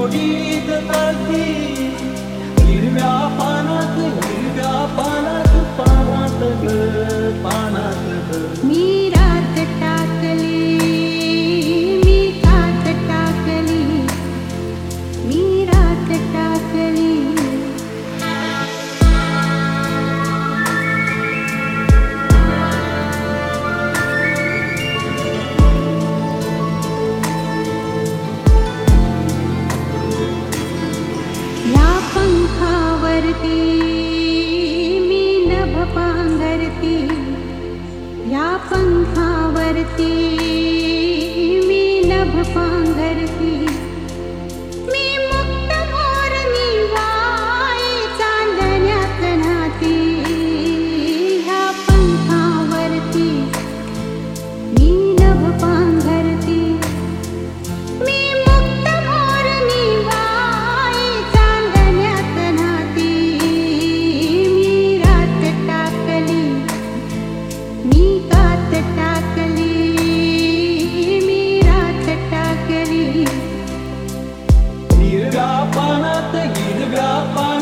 गोडीत चालती हिरव्या पानात पानात ग पानात ग मी रात टाकली मी कात टाकली मी रात टाकली या पंखावरती मी नभ पांघरती या पंखावरती मी नभ पांघरती मी मुक्त मोरणी वाई चांदण्यात नाती ह्या पंखावरती मी नभ पांघरती मी मुक्त मोरणी वाई चांदण्यात नाती मी रात टाकली मी कात टाकली मी रात टाकली हिरव्या पानात